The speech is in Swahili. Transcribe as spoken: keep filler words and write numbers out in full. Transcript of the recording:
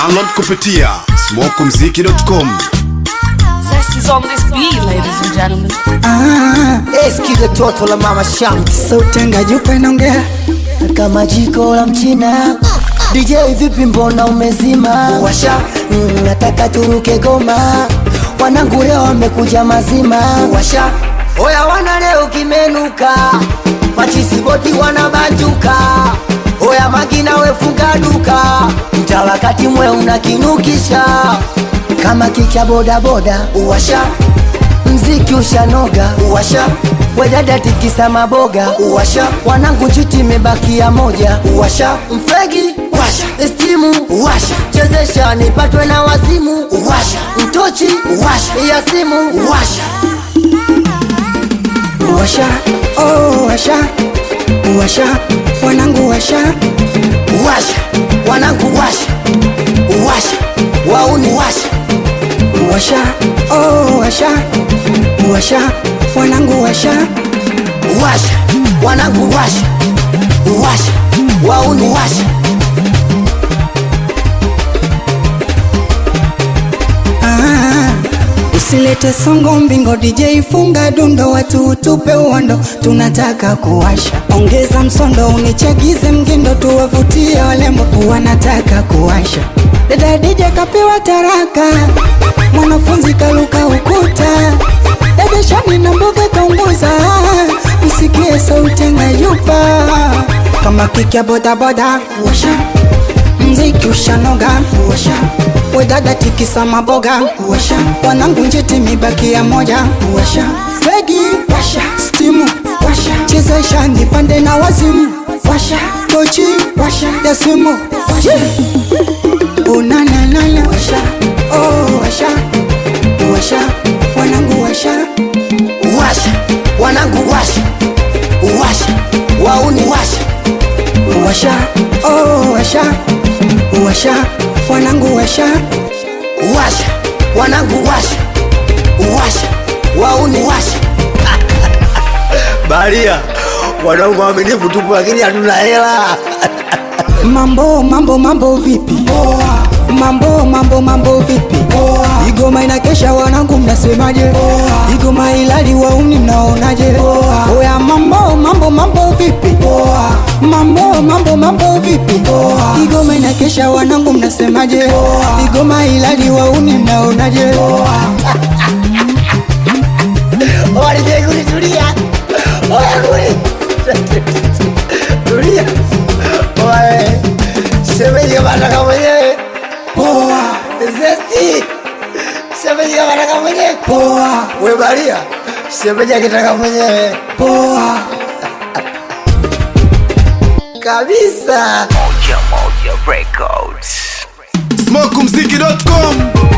Download kupitia smoke mziki dot com. Sex is on this beat, ladies and gentlemen. Ah, eski the toto la mama sham. Sautenga jupa inaongea kama jiko la mchina. D J vipi mbona umezima? Washa, mm, nataka turuke goma. Wanangu leo wamekuja mazima. Washa, oya wana leo kimenuka. Machisi boti wanabanjuka. Oya magina wefunga duka. Mtawakati mwe unakinukisha. Kama kicha boda boda. Uwasha, mziki ushanoga. Uwasha, wedada tikisa maboga. Uwasha, wanangu jiti mebakia moja. Uwasha, mfegi washa, estimu washa, chezesha nipatwe na wazimu. Uwasha, mtochi washa, ya simu washa. Washa, oh washa, washa, wanangu washa. Washa, wanangu washa, washa, wauni washa. Washa, oh washa, washa, wanangu washa. Washa, wanangu washa, washa, wauni washa. Ah, usilete songo mbingo D J funga dundo watu utupe uwando. Tunataka kuwasha, ongeza msondo unichagize mgindo tuwavutie walembo wanataka kuwasha. Dada D J kapewa taraka, mwanafunzi kaluka ukuta. Dada shani na mboga kaunguza, usikie sauti ngayupa. Kama kikia boda boda, washa, mziki ushanoga, washa, wedada tikisa maboga, washa, wanangu njiti mibakia moja, washa, fegi, washa, stimu, washa, chezesha nipande na wazimu, washa, tochi, washa, ya simu, washa, unananana, washa, oh washa, washa, wanangu washa. Washa, wanangu washa, washa, wauni washa. Washa, oh washa, washa, wanangu washa. Washa, wanangu washa, washa, wauni washa. Baria, wanangu waaminifu tupo lakini hatuna hela. Mambo, mambo, mambo vipi? Poa. Mambo, mambo, mambo vipi? Poa. Igoma inakesha wanangu mnasemaje? Poa. Igoma ilali wauni mnaonaje? Poa. Oya mambo, mambo, mambo vipi? Poa. Mambo, mambo, mambo vipi? Poa. Igoma inakesha wanangu mnasemaje? Poa. Igoma ilali wauni mnaonaje? Poa. Oya nije kuli tulia. Oya kuli tulia. Oya semeje baraka mwenyewe. Poa. Zesti semeje baraka mwenyewe. Poa. We Baria semeje kitaka mwenyewe. Poa. Kabisa. Moja Moja Records. smoke mziki dot com.